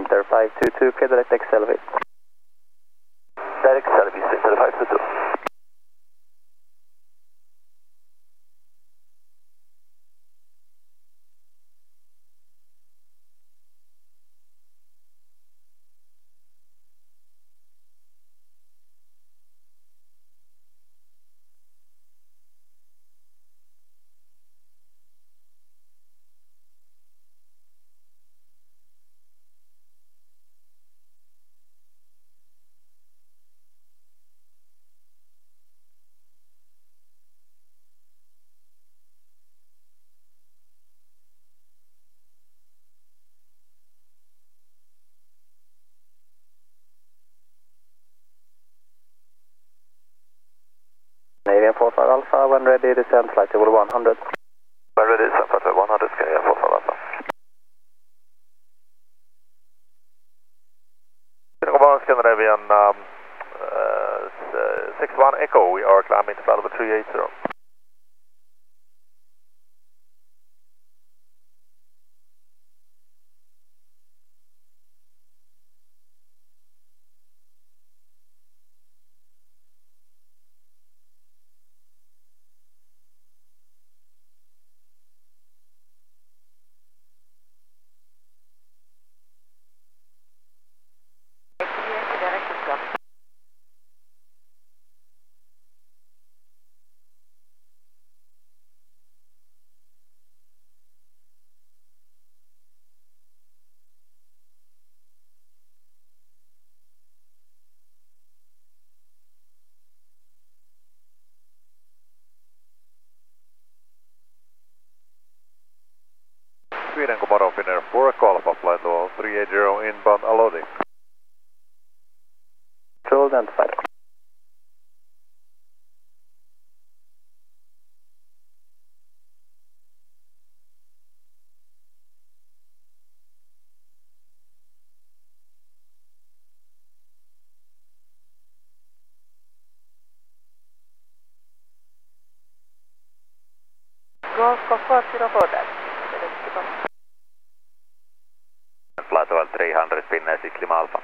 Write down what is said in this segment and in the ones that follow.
Center 522, clear direct XLV. Direct Selby Center 522. Canadian 45 Alpha, when ready, descend flight level 100. When ready, descend flight level 100, Canadian 45 Alpha. Scandinavian 61 Echo, we are climbing to flight level 380. Sweden, god morgon, Finnair 4, Alpha, flight level 380 inbound, loading. Control identified. Golf 404 där. Flight level 300, Finnair 6 Lima Alpha.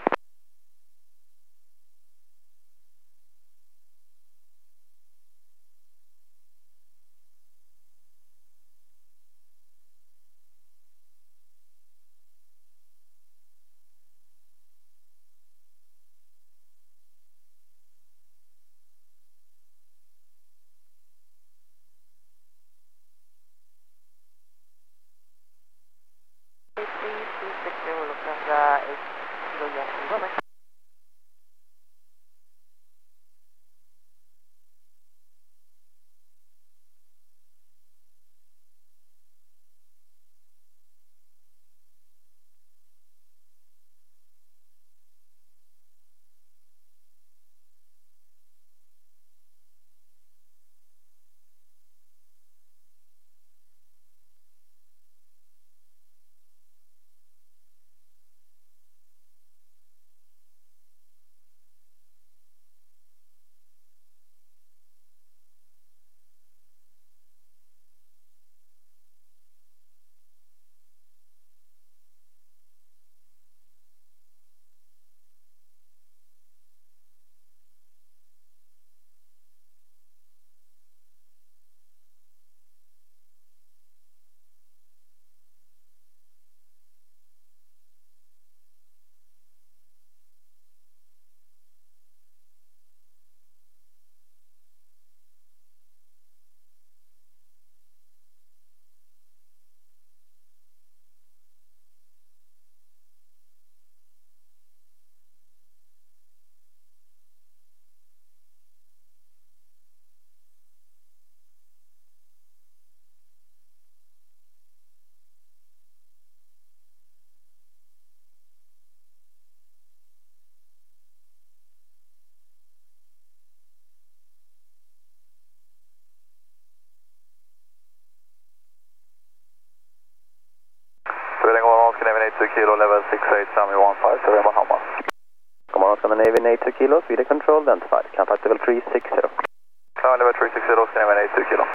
Scandinavian 82 kilo, level 68, Sami 15, Surrey, Bahama. Come on, Scandinavian 82 kilo, speed and control identified. Contact level 360. Level 360, Scandinavian 82 kilo.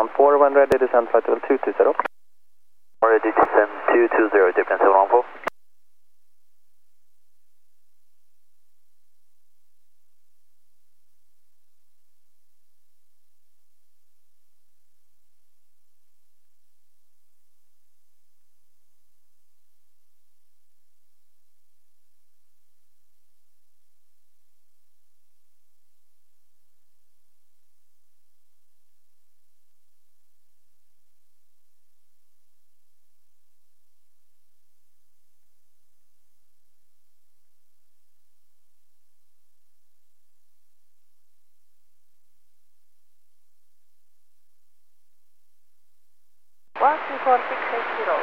714 when ready, descend flight level 220. Ready to descend 220, Japan 714. One three four six eight zero.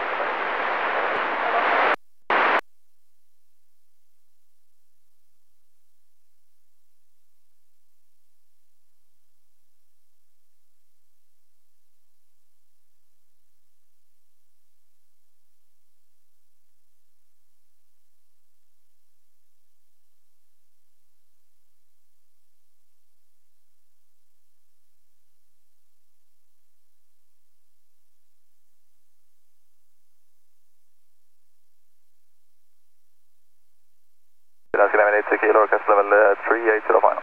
That's going to 82 kilo, request level 380 final.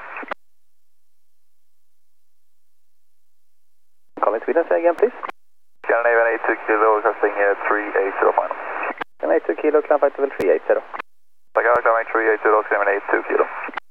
Calling Sweden, say again please. Scandinavian 82 kilo, requesting 380 final. Can 82 kilo, climb flight level 380. Tackar, climbing 380, Scandinavian 82 kilo.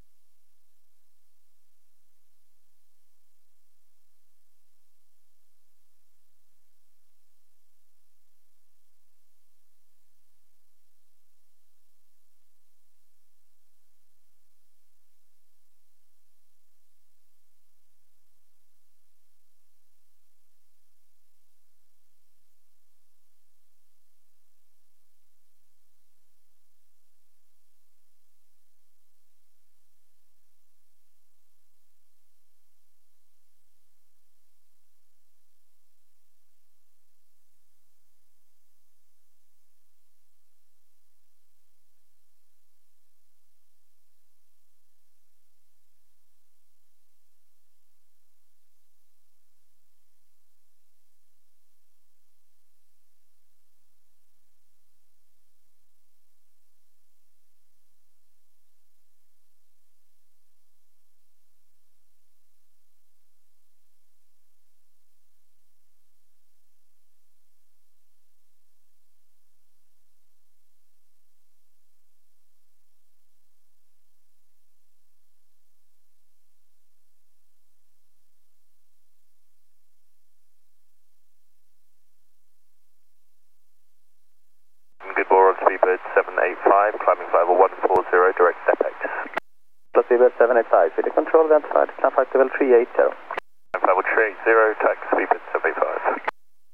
Good board, speedbird 785, climbing flight level 140, direct apex. Plus Speedbird 785, Sweden control, identified, climb flight level 380. Climb level 380, tax speedbird 785.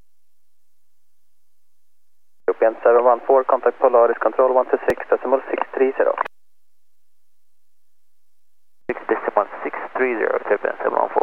European 714, contact Polaris, control 126.630. 6.630, Japan 714.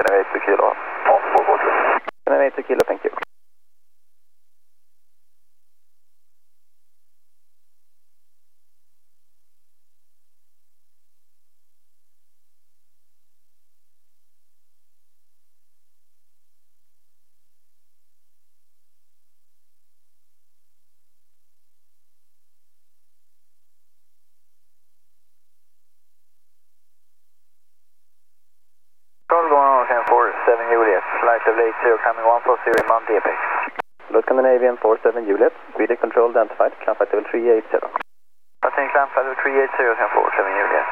8 kilo. On 442. 782 kilo, thank you. Control going on 1047 Juliet. Flight level 80 coming 140 in Monday Apex. Load Scandinavian 47 Juliet, speed control identified, climb flight level 380. Passing climb flight level 380 1047 Juliet.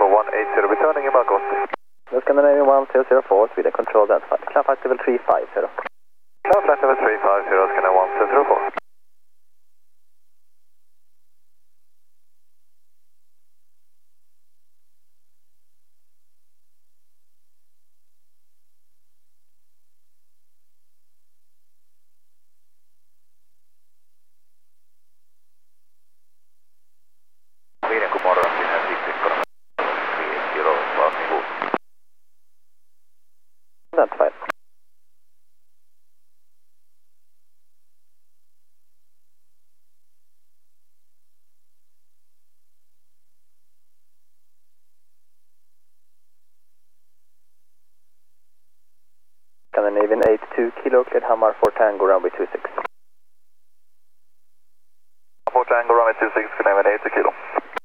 level 180, returning inbound Ghost. Scandinavian 1004, Sweden control identified. Climb flight level 350. Climb flight level 350, Scandinavian 1004. Sweden, god morgon, Finland 6-1, 380, varsågod. Identified. Scandinavian 82 kilo, cleared Hamar for Tango, runway 26. For Tango, runway 26, Scandinavian 80 kilo.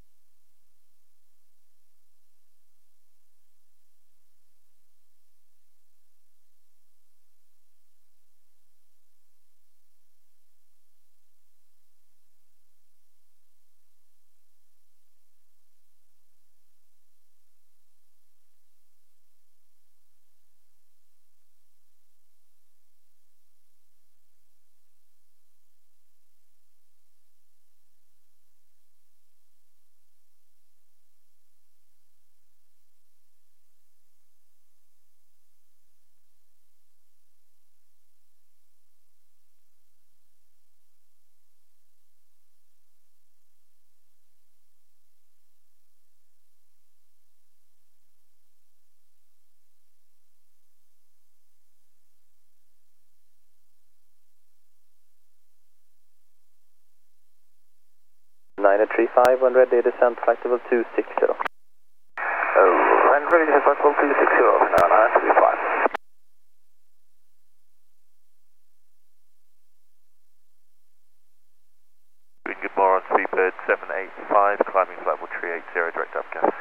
Niner 35, when ready, descent flight level 260. When ready, flight level 260, now 935. Good morning, Speedbird 785, climbing flight level 380, direct up gas.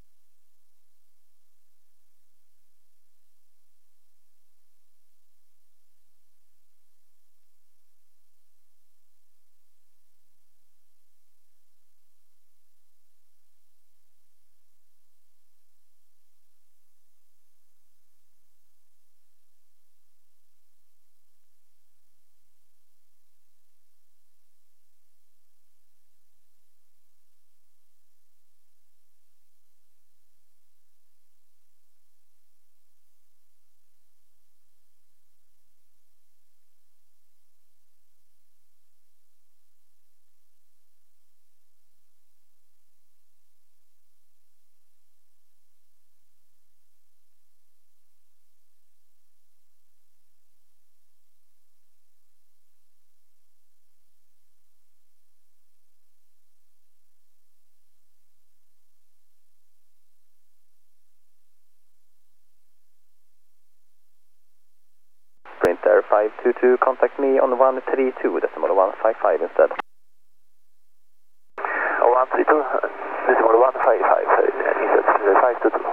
Sprinter 522, contact me on 132, decimal 155 instead. 132, decimal 155, instead 522.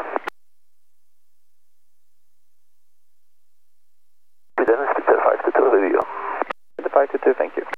Sweden, Sprinter 522, review. The 522, thank you.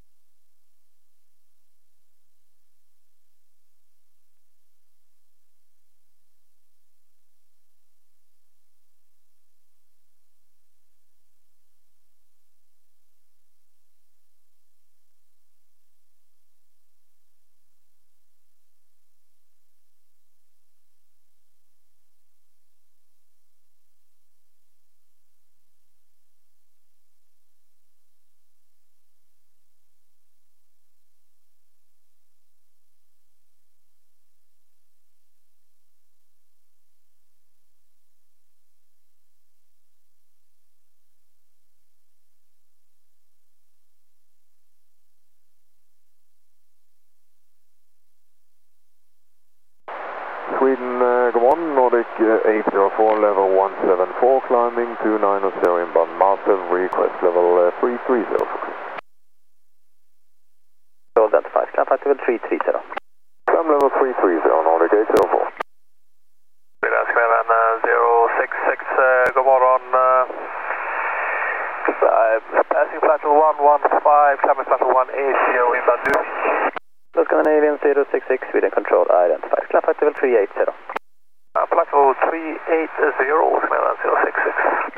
Sweden, good morning, Nordic 804, level 174, climbing 290 inbound Marcel, request level 330. Control identified, climb flight level 330. Climb level 330, Nordic 804. Sweden, Scandinavian 066, god morgon. Passing flight level 115, climbing flight level 180, inbound Zurich. Scandinavian 066, Sweden control identified. Climb flight level 380. 380, Smiland 066.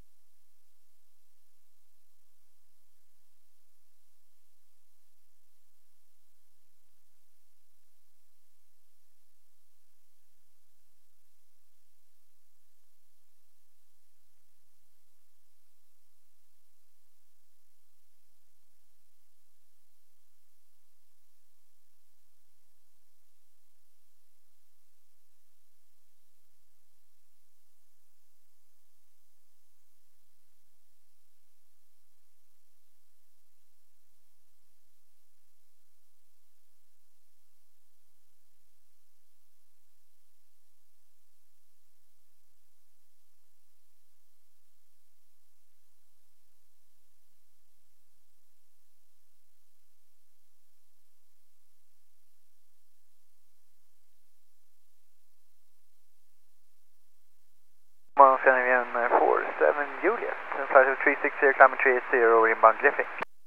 Scandinavian 47 Juliet, flight of 360, climbing 380 over inbound Gliffing.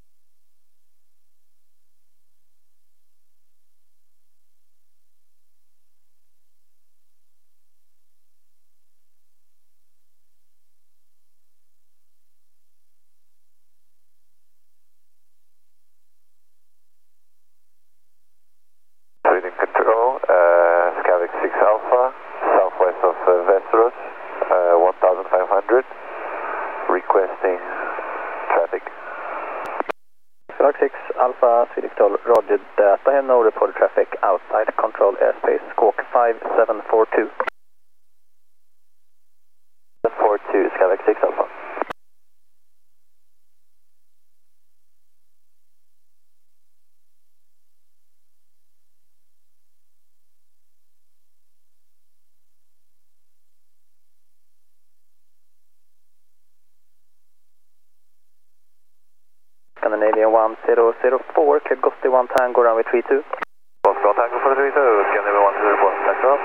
Sweden Control, Skavik 6 Alpha, southwest of Västerås, 1500, requesting traffic. Skavik 6 Alpha, Swedish Control, roger that. I have no reported traffic outside control airspace, squawk 5742. 42, Skavik 6 Alpha. Scandinavian 1004, clear Gosti 1 Tango, runway 32. Gosti 1 Tango for 32, Scandinavian 1004, tack så.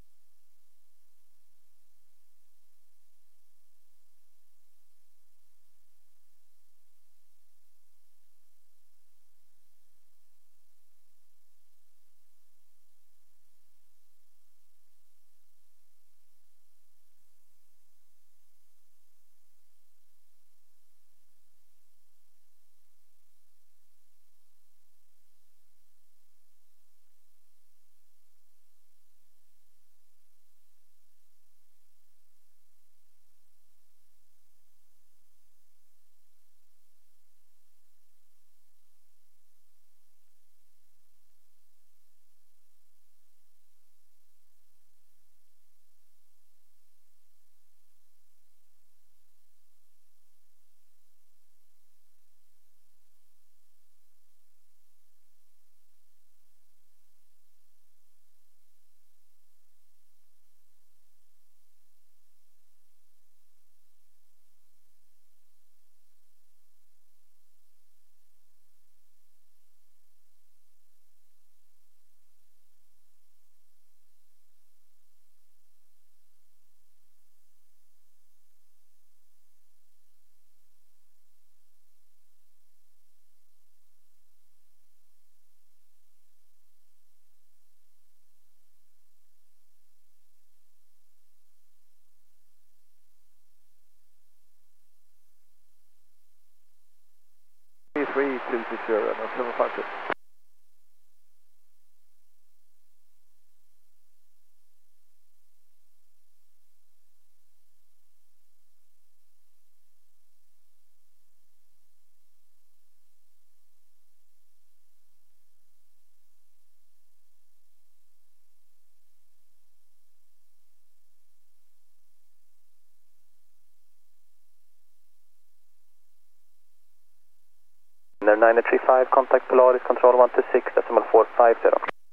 There 935, contact Polaris, control 126, decimal 450.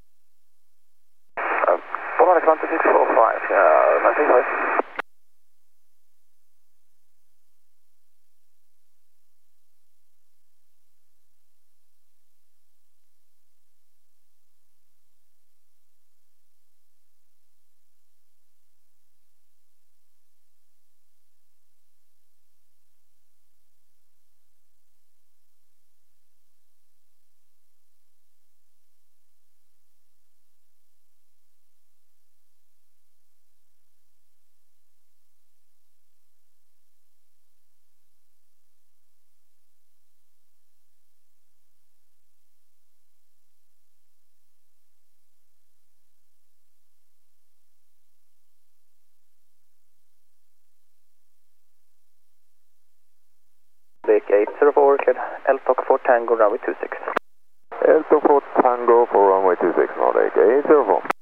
Polaris 12645, 935. Tango runway 26. Delta 4 Tango for runway 26 Nordic 804.